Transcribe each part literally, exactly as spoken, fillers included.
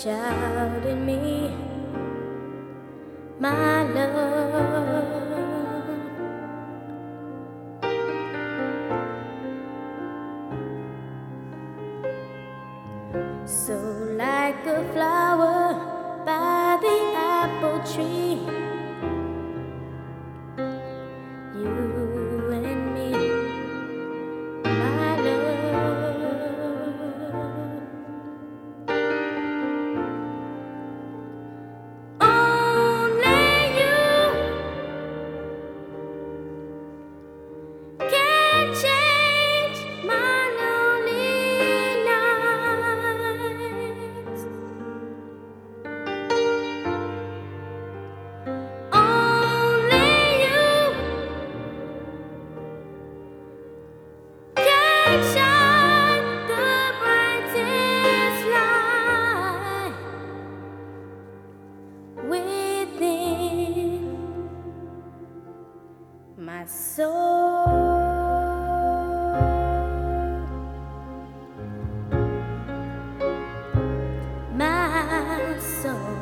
child in me, my love. So like a flower by the apple tree, you and me, my love. Only you can change my lonely nights. Only you can shine the brightest light within my soul. My soul.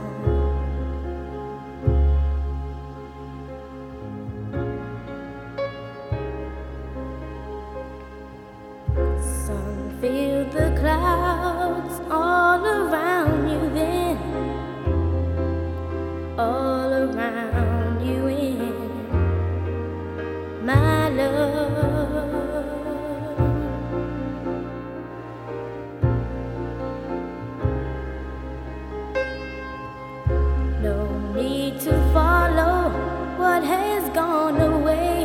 Sun filled the clouds all around you then, all around you in my love. No need to follow what has gone away.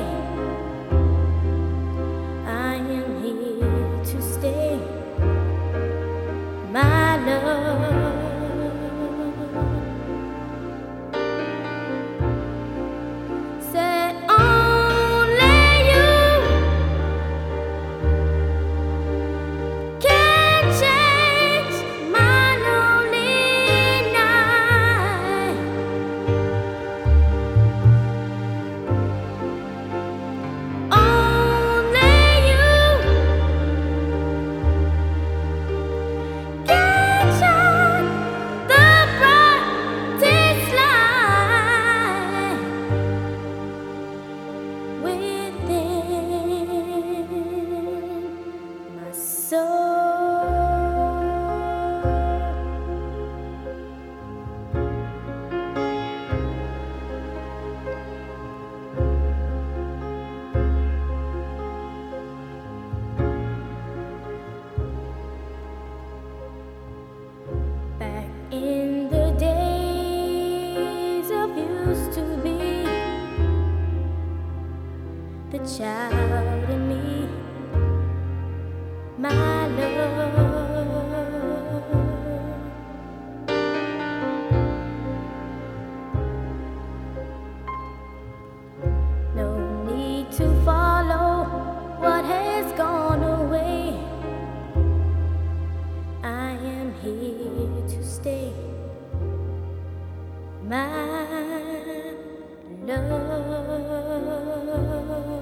I am here to stay, my love. Said only you can change my lonely night. Only you can shine the brightest light within my soul. Back in the days of used to be, the child in me, my love. No need to follow what has gone away. I am here to stay, my love.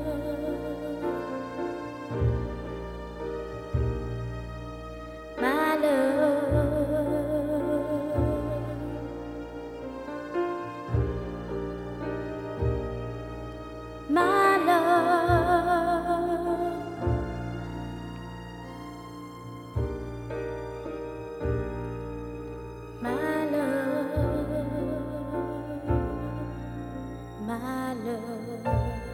My love. My love. My love. My love.